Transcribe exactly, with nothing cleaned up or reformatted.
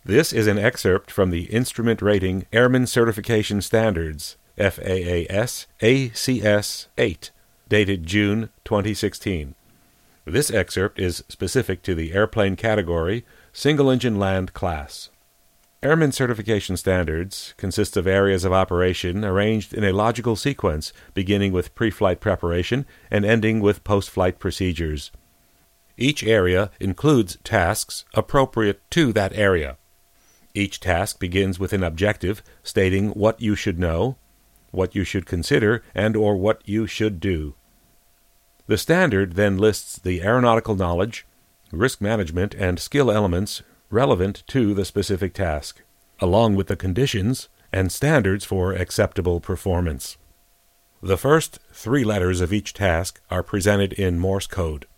This is an excerpt from the Instrument Rating Airman Certification Standards, F A A S A C S eight, dated June twenty sixteen. This excerpt is specific to the airplane category, single-engine land class. Airman Certification Standards consist of areas of operation arranged in a logical sequence, beginning with pre-flight preparation and ending with post-flight procedures. Each area includes tasks appropriate to that area. Each task begins with an objective stating what you should know, what you should consider, and or what you should do. The standard then lists the aeronautical knowledge, risk management, and skill elements relevant to the specific task, along with the conditions and standards for acceptable performance. The first three letters of each task are presented in Morse code.